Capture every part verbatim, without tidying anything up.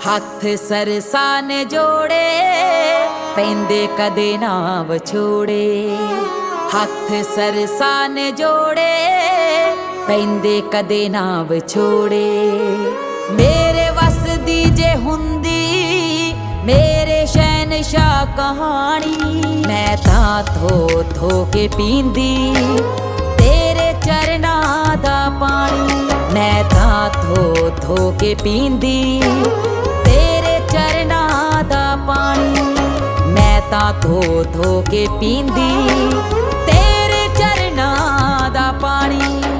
ਹੱਥ ਸਰਸਾ ਨੇ ਜੋੜੇ ਪੈਂਦੇ ਕਦੇ ਨਾ ਵਿਛੋੜੇ। ਹੱਥ ਸਰਸਾ ਨੇ ਜੋੜੇ ਪੈਂਦੇ ਕਦੇ ਨਾ ਵਿਛੋੜੇ। ਮੇਰੇ ਵੱਸ ਦੀ ਜੇ ਹੁੰਦੀ ਮੇਰੇ ਸ਼ਹਿਨशाह ਕਹਾਣੀ, ਮੈਂ ਤਾਂ ਥੋ ਥੋ ਕੇ ਪੀਂਦੀ ਤੇਰੇ ਚਰਨਾਂ ਦਾ ਪਾਣੀ। ਮੈਂ ਤਾਂ ਥੋ ਥੋ ਕੇ ਪੀਂਦੀ ਤੇਰੇ ਚਰਨਾਂ ਦਾ ਪਾਣੀ। ਮੈਂ ਤਾਂ ਥੋ ਥੋ ਕੇ ਪੀਂਦੀ ਤੇਰੇ ਚਰਨਾਂ ਦਾ ਪਾਣੀ।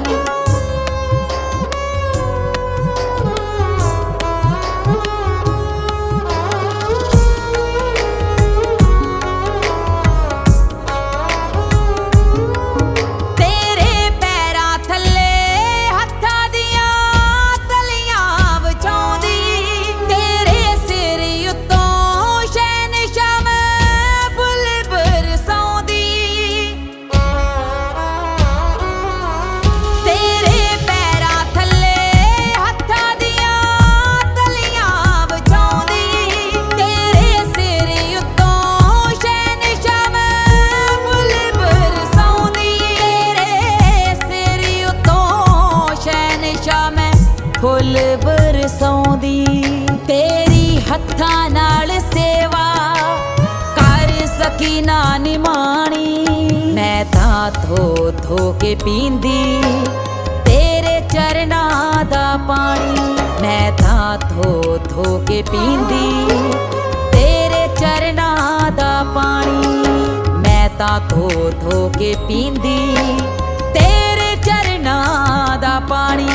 ਫੁੱਲ ਬਰਸਾਉਂਦੀ ਤੇਰੀ ਹੱਥਾਂ ਨਾਲ ਸੇਵਾ ਕਰ ਸਕੀ ਨਾ ਨਿਮਾਣੀ। ਮੈਂ ਤਾਂ ਥੋ ਥੋ ਕੇ ਪੀਂਦੀ ਤੇਰੇ ਚਰਨਾਂ ਦਾ ਪਾਣੀ। ਮੈਂ ਤਾਂ ਥੋ ਥੋ ਕੇ ਪੀਂਦੀ ਤੇਰੇ ਚਰਨਾਂ ਦਾ ਪਾਣੀ। ਮੈਂ ਤਾਂ ਥੋ ਥੋ ਕੇ ਪੀਂਦੀ ਤੇਰੇ ਚਰਨਾਂ ਦਾ ਪਾਣੀ।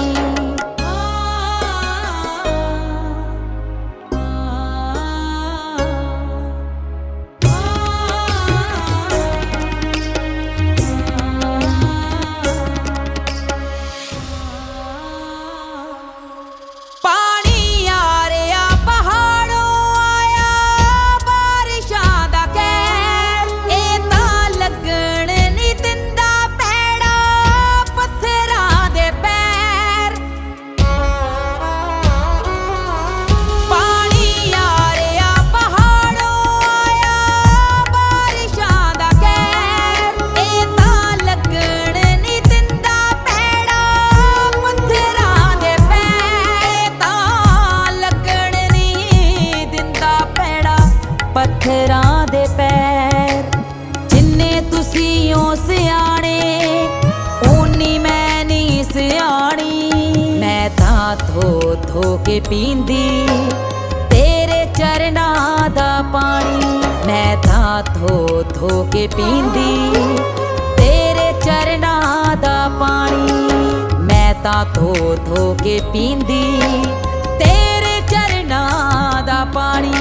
ਪੱਥਰਾਂ ਦੇ ਪੈਰ ਜਿੰਨੇ ਤੁਸੀਂ ਓ ਸਿਆਣੇ ਓਨੀ ਮੈਂ ਨੀ ਸਿਆਣੀ। ਮੈਂ ਤਾਂ ਥੋ ਥੋ ਕੇ ਪੀਂਦੀ ਤੇਰੇ ਚਰਨਾਂ ਦਾ ਪਾਣੀ। ਮੈਂ ਤਾਂ ਥੋ ਥੋ ਕੇ ਪੀਂਦੀ ਤੇਰੇ ਚਰਨਾਂ ਦਾ ਪਾਣੀ। ਮੈਂ ਤਾਂ ਥੋ ਥੋ ਕੇ ਪੀਂਦੀ ਤੇਰੇ ਚਰਨਾਂ ਦਾ ਪਾਣੀ।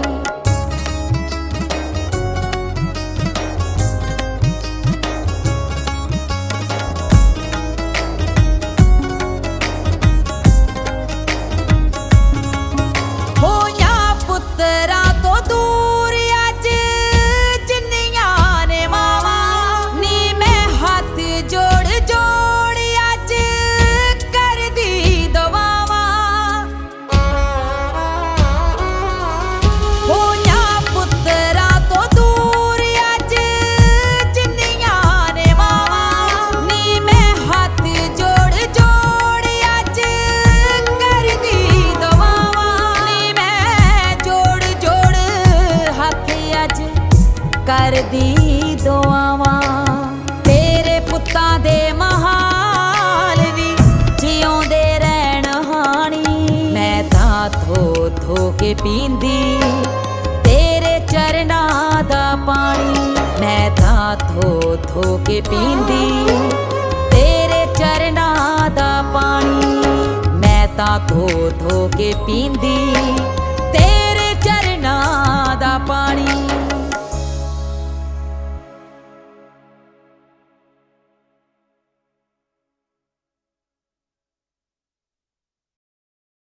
ਕਰਦੀ ਦੁਆਵਾਂ ਤੇਰੇ ਪੁੱਤਾਂ ਦੇ ਮਹਾਲ ਵੀ ਜਿਉਂਦੇ ਰਹਿਣ ਹਾਣੀ। ਮੈਂ ਤਾਂ ਥੋ ਥੋ ਕੇ ਪੀਂਦੀ ਤੇਰੇ ਚਰਨਾਂ ਦਾ ਪਾਣੀ। ਮੈਂ ਤਾਂ ਥੋ ਥੋ ਕੇ ਪੀਂਦੀ ਤੇਰੇ ਚਰਨਾਂ ਦਾ ਪਾਣੀ। ਮੈਂ ਤਾਂ ਥੋ ਥੋ ਕੇ ਪੀਂਦੀ ਤੇ